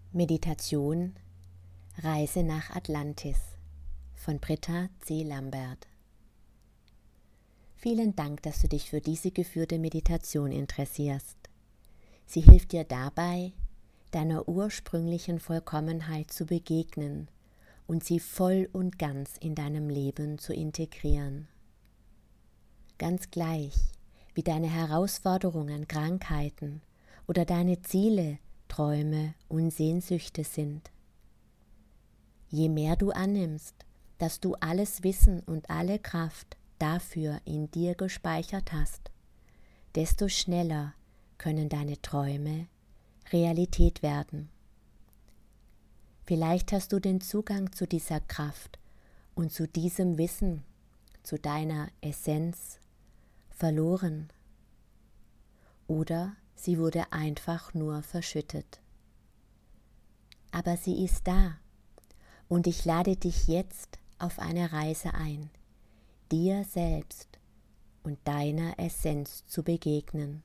Meditation Reise nach Atlantis von Britta C. Lambert. Vielen Dank, dass du dich für diese geführte Meditation interessierst. Sie hilft dir dabei, deiner ursprünglichen Vollkommenheit zu begegnen und sie voll und ganz in deinem Leben zu integrieren. Ganz gleich, wie deine Herausforderungen, Krankheiten oder deine Ziele, Träume und Sehnsüchte sind. Je mehr du annimmst, dass du alles Wissen und alle Kraft dafür in dir gespeichert hast, desto schneller können deine Träume Realität werden. Vielleicht hast du den Zugang zu dieser Kraft und zu diesem Wissen, zu deiner Essenz, verloren. Oder sie wurde einfach nur verschüttet. Aber sie ist da und ich lade dich jetzt auf eine Reise ein, dir selbst und deiner Essenz zu begegnen.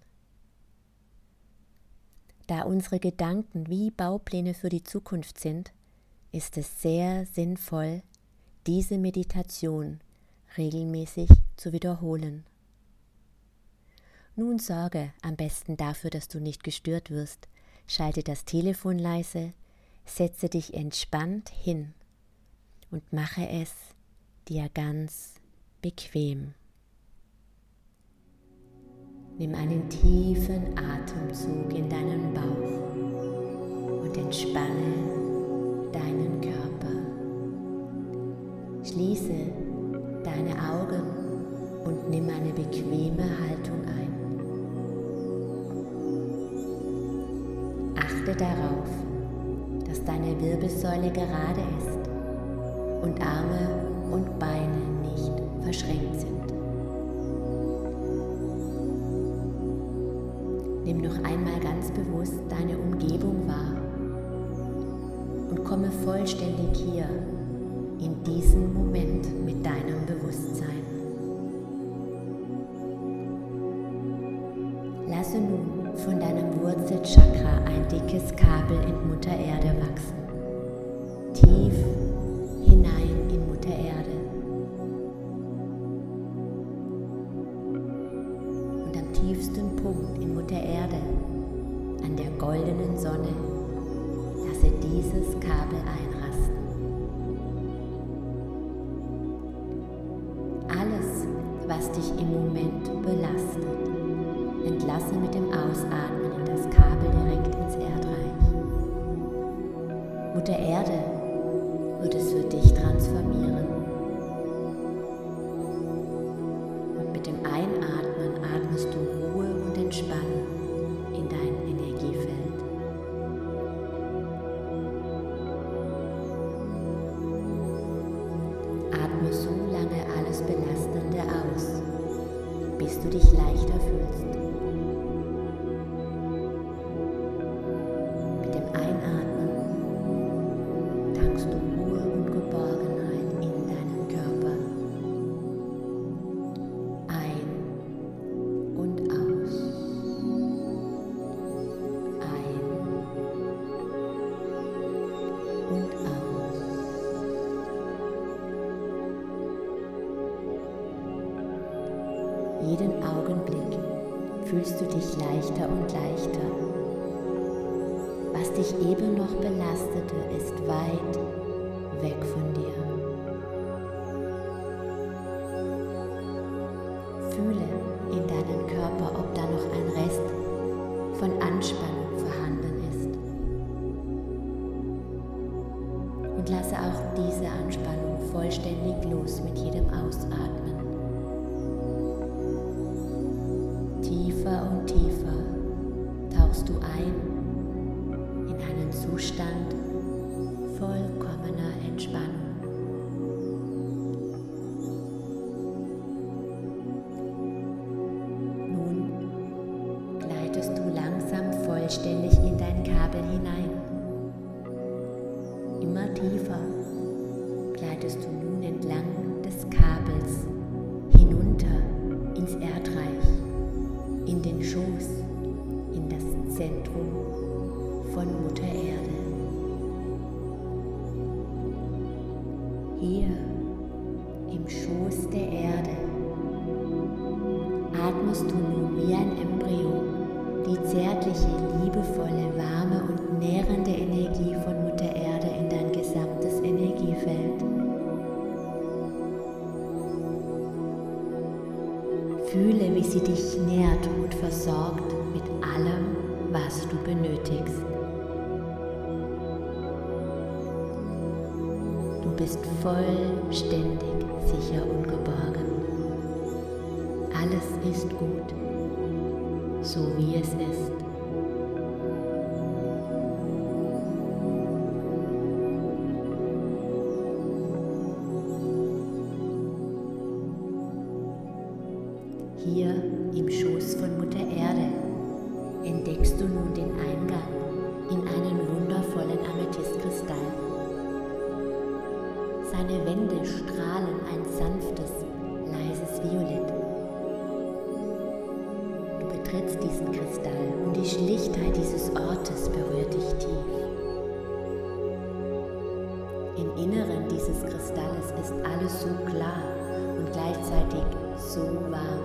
Da unsere Gedanken wie Baupläne für die Zukunft sind, ist es sehr sinnvoll, diese Meditation regelmäßig zu wiederholen. Nun sorge am besten dafür, dass du nicht gestört wirst. Schalte das Telefon leise, setze dich entspannt hin und mache es dir ganz bequem. Nimm einen tiefen Atemzug in deinen Bauch und entspanne deinen Körper. Schließe deine Augen und nimm eine bequeme Haltung ein. Achte darauf, dass deine Wirbelsäule gerade ist und Arme und Beine nicht verschränkt sind. Nimm noch einmal ganz bewusst deine Umgebung wahr und komme vollständig hier in diesen Moment mit deinem Bewusstsein. Lasse nun von deinem Wurzelchakra ein dickes Kabel in Mutter Erde wachsen, tief hinein in Mutter Erde. Und am tiefsten Punkt in Mutter Erde, an der goldenen Sonne, lasse dieses Kabel einrasten. Alles, was dich im Moment belastet, entlasse mit dem Ausatmen in das Kabel direkt ins Erdreich. Mutter Erde wird es für dich transformieren. Und mit dem Einatmen atmest du Ruhe und Entspannung in dein Energiefeld. Atme so lange alles Belastende aus, bis du dich leichter fühlst. Mit dem Einatmen tankst du Ruhe und Geborgenheit in deinen Körper. Ein und aus. Ein und aus. Jeden Augenblick fühlst du dich leichter und leichter. Was dich eben noch belastete, ist weit weg von dir. Fühle in deinen Körper, ob da noch ein Rest von Anspannung vorhanden ist. Und lasse auch diese Anspannung vollständig los mit jedem Ausatmen. Tiefer und tiefer tauchst du ein in einen Zustand vollkommener Entspannung. Nun gleitest du langsam vollständig in dein Kabel hinein. Immer tiefer gleitest du nun entlang des Kabels hinunter ins Erdreich, in den Schoß, in das Zentrum von Mutter Erde. Hier im Schoß der Erde atmest du nun wie ein Embryo die zärtliche, liebevolle, warme und nährende Energie von Mutter Erde in dein gesamtes Energiefeld. Fühle, wie sie dich nährt und versorgt mit allem, was du benötigst. Du bist vollständig sicher und geborgen. Alles ist gut, so wie es ist. Hier im Schoß von Mutter Erde entdeckst du nun den Eingang in einen wundervollen Amethystkristall. Seine Wände strahlen ein sanftes, leises Violett. Du betrittst diesen Kristall und die Schlichtheit dieses Ortes berührt dich tief. Im Inneren dieses Kristalles ist alles so klar und gleichzeitig so warm.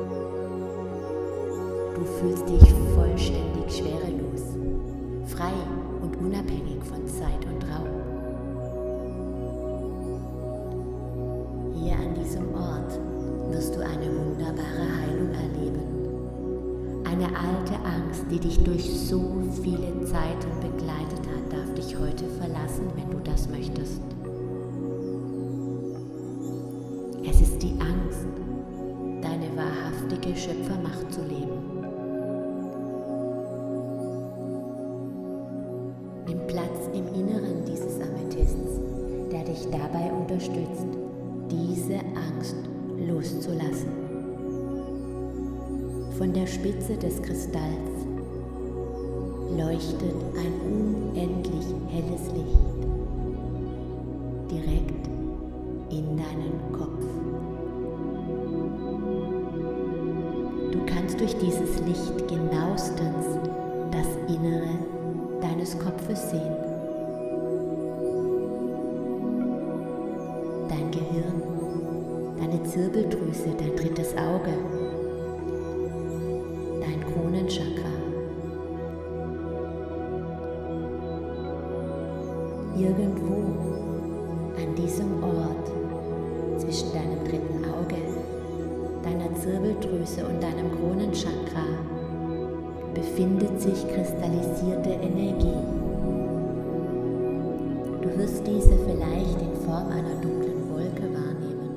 Du fühlst dich vollständig schwerelos, frei und unabhängig von Zeit und Raum. Hier an diesem Ort wirst du eine wunderbare Heilung erleben. Eine alte Angst, die dich durch so viele Zeiten begleitet hat, darf dich heute verlassen, wenn du das möchtest. Es ist die Angst, deine wahrhaftige Schöpfermacht zu leben. Nimm Platz im Inneren dieses Amethysts, der dich dabei unterstützt, diese Angst loszulassen. Von der Spitze des Kristalls leuchtet ein unendlich helles Licht direkt in deinen Kopf. Du kannst durch dieses Licht genauestens das Innere deines Kopfes sehen. Dein Gehirn, deine Zirbeldrüse, dein drittes Auge, dein Kronenchakra. Irgendwo an diesem Ort zwischen deinem dritten Auge, deiner Zirbeldrüse und deinem Kronenchakra befindet sich kristallisierte Energie. Du wirst diese vielleicht in Form einer dunklen Wolke wahrnehmen.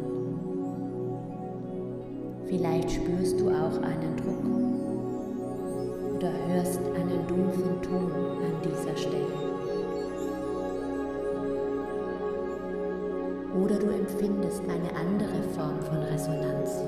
Vielleicht spürst du auch einen Druck oder hörst einen dumpfen Ton an dieser Stelle. Oder du empfindest eine andere Form von Resonanz.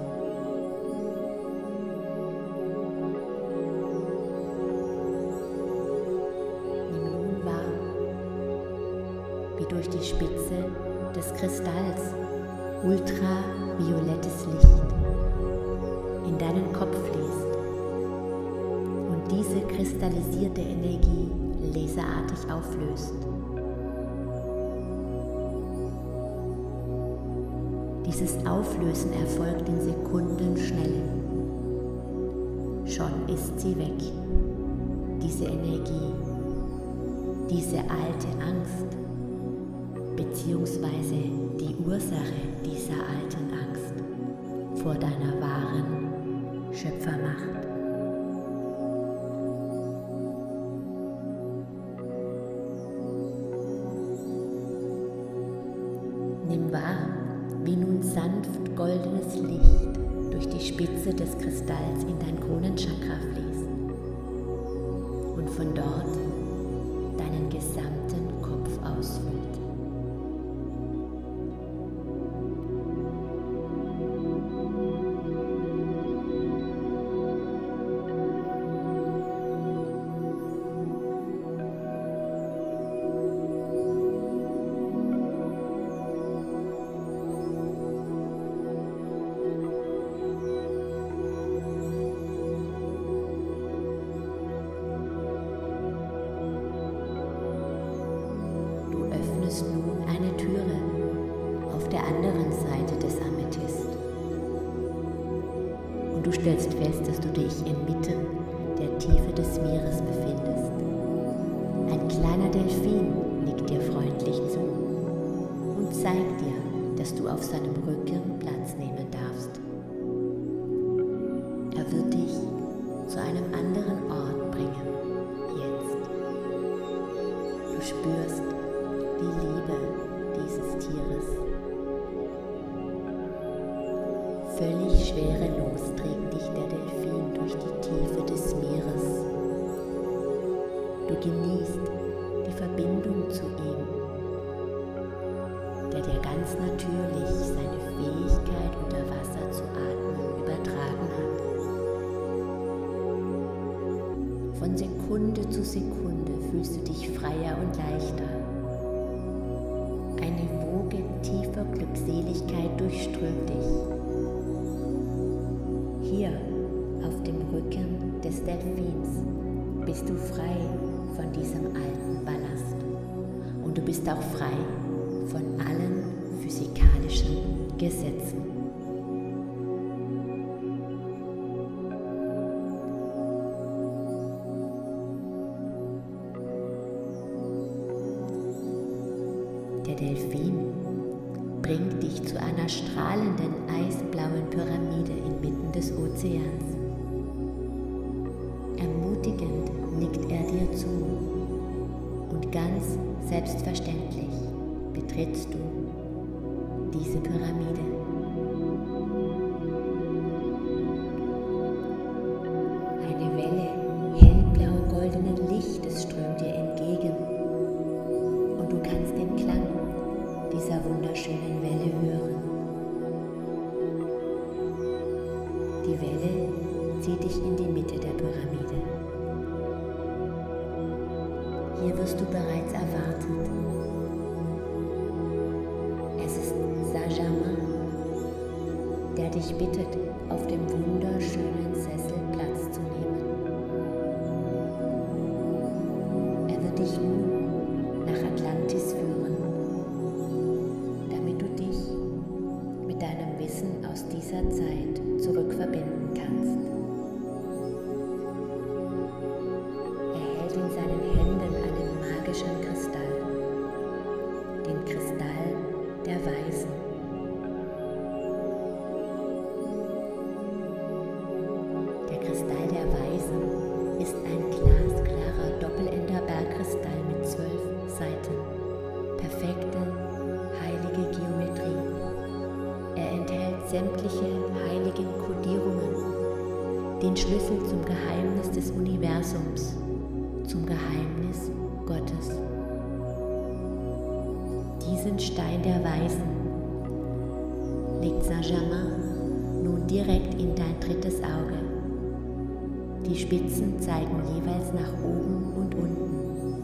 Durch die Spitze des Kristalls ultraviolettes Licht in deinen Kopf fließt und diese kristallisierte Energie laserartig auflöst. Dieses Auflösen erfolgt in Sekundenschnelle. Schon ist sie weg, diese Energie, diese alte Angst, beziehungsweise die Ursache dieser alten Angst vor deiner wahren Schöpfermacht. Nimm wahr, wie nun sanft goldenes Licht durch die Spitze des Kristalls in dein Kronenchakra fließt und von dort deinen gesamten Kopf ausfüllt. Nun eine Türe der anderen Seite des Amethyst. Und du stellst fest, dass du dich inmitten der Tiefe des Meeres befindest. Ein kleiner Delfin nickt dir freundlich zu und zeigt dir, dass du auf seinem Rücken Platz nehmen darfst. Er wird dich zu einem anderen Ort bringen, jetzt. Du spürst die Liebe dieses Tieres. Völlig schwerelos trägt dich der Delfin durch die Tiefe des Meeres. Du genießt die Verbindung zu ihm, der dir ganz natürlich seine Fähigkeit, unter Wasser zu atmen, übertragen hat. Von Sekunde zu Sekunde fühlst du dich freier und leichter. Eine Woge tiefer Glückseligkeit durchströmt dich. Hier, auf dem Rücken des Delfins, bist du frei von diesem alten Ballast. Und du bist auch frei von allen physikalischen Gesetzen. Der Delfin bringt dich zu einer strahlenden, eisblauen Pyramide inmitten des Ozeans. Ermutigend nickt er dir zu und ganz selbstverständlich betrittst du diese Pyramide. Eine Welle hellblau-goldenen Lichtes strömt dir entgegen und du kannst den Klang dieser wunderschönen Welle hören. Die Welle zieht dich in die Mitte der Pyramide. Hier wirst du bereits erwartet. Es ist Sajama, der dich bittet, auf dem wunderschönen Sessel Platz zu nehmen. Er wird dich nun nach Atlantis führen, damit du dich mit deinem Wissen aus dieser Zeit zurückverbinden kannst. Er hält in seinen Händen einen magischen Kristall, den Kristall der Weisen. Der Kristall der Weisen ist ein glasklarer, doppelender Bergkristall mit 12 Seiten. Perfekte, heilige Geometrie. Er enthält sämtliche heiligen Kodierungen, den Schlüssel zum Geheimnis des Universums, zum Geheimnis Gottes. Diesen Stein der Weisen legt Sajama nun direkt in dein drittes Auge. Die Spitzen zeigen jeweils nach oben und unten.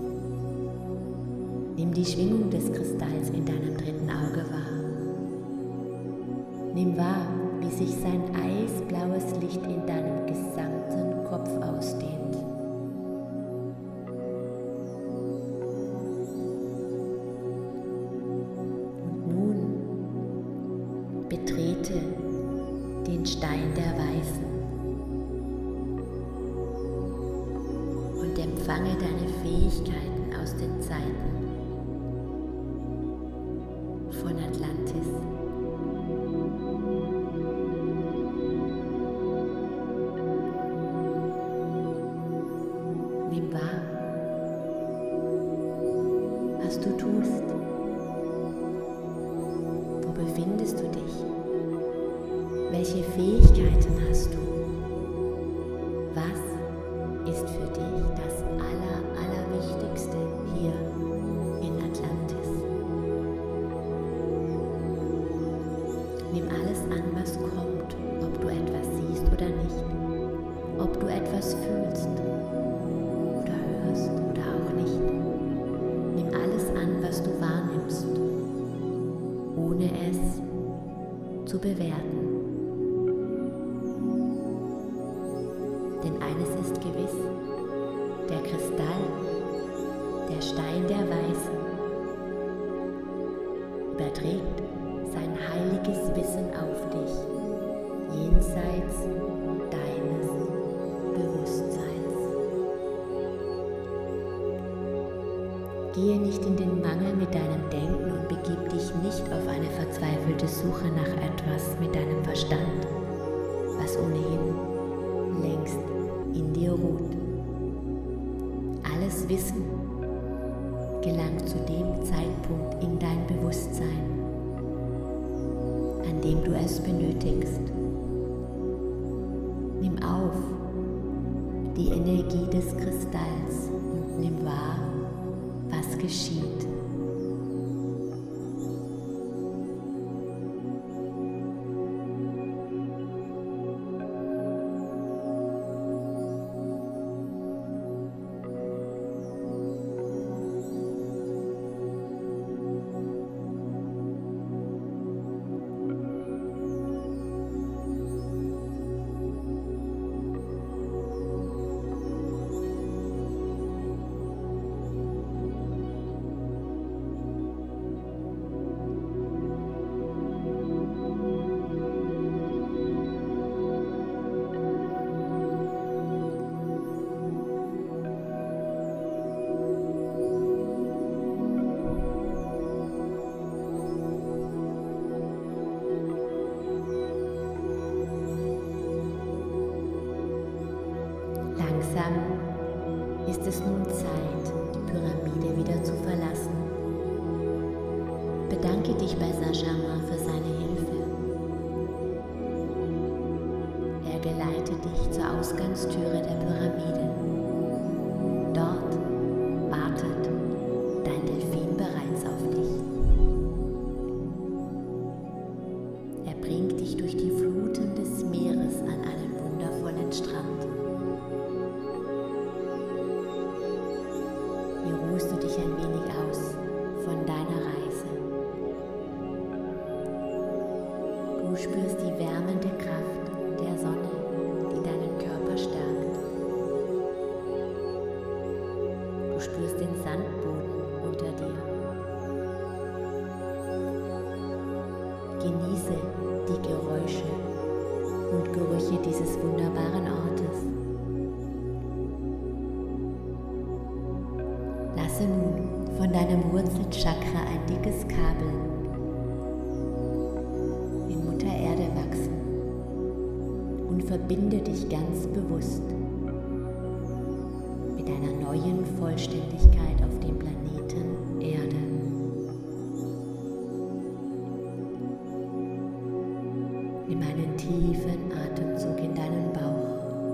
Nimm die Schwingung des Kristalls in deinem dritten Auge wahr. Nimm wahr, wie sich sein eisblaues Licht in deinem gesamten Kopf ausdehnt. Und nun betrete den Stein der Weisen und empfange deine Fähigkeiten aus den Zeiten von Atlantis. Nimm wahr, was du tust. Wo befindest du dich? Welche Fähigkeiten hast du? Was ist für dich das Allerwichtigste hier in Atlantis? Nimm alles an, was kommt, ob du etwas siehst oder nicht, ob du etwas fühlst oder hörst oder auch nicht. Nimm alles an, was du wahrnimmst, ohne es zu bewerten. Denn eines ist gewiss, der Kristall, der Stein der Weisen, überträgt seine ewiges Wissen auf dich, jenseits deines Bewusstseins. Gehe nicht in den Mangel mit deinem Denken und begib dich nicht auf eine verzweifelte Suche nach etwas mit deinem Verstand, was ohnehin längst in dir ruht. Alles Wissen gelangt zu dem Zeitpunkt in dein Bewusstsein, an dem du es benötigst. Nimm auf die Energie des Kristalls und nimm wahr, was geschieht. Langsam ist es nun Zeit, die Pyramide wieder zu verlassen. Bedanke dich bei Saint-Germain für seine Hilfe. Er geleitet dich zur Ausgangstüre der Pyramide. Dort wartet dein Delfin bereits auf dich. Er bringt dich durch die Fluten des Meeres an einen wundervollen Strand. Hier ruhst du dich ein wenig aus von deiner Reise. Du spürst die wärmende Kraft der Sonne, die deinen Körper stärkt. Du spürst den Sandboden unter dir. Genieße die Geräusche und Gerüche dieses wunderbaren Ortes. Lasse nun von deinem Wurzelchakra ein dickes Kabel in Mutter Erde wachsen und verbinde dich ganz bewusst mit einer neuen Vollständigkeit auf dem Planeten Erde. Nimm einen tiefen Atemzug in deinen Bauch.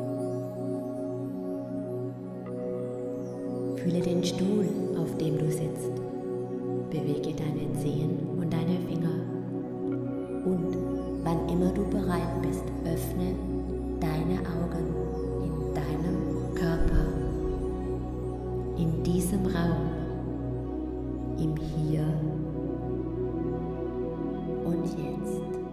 Fühle den Stuhl, auf dem du sitzt. Bewege deine Zehen und deine Finger. Und wann immer du bereit bist, öffne deine Augen in deinem Körper, in diesem Raum, im Hier und Jetzt.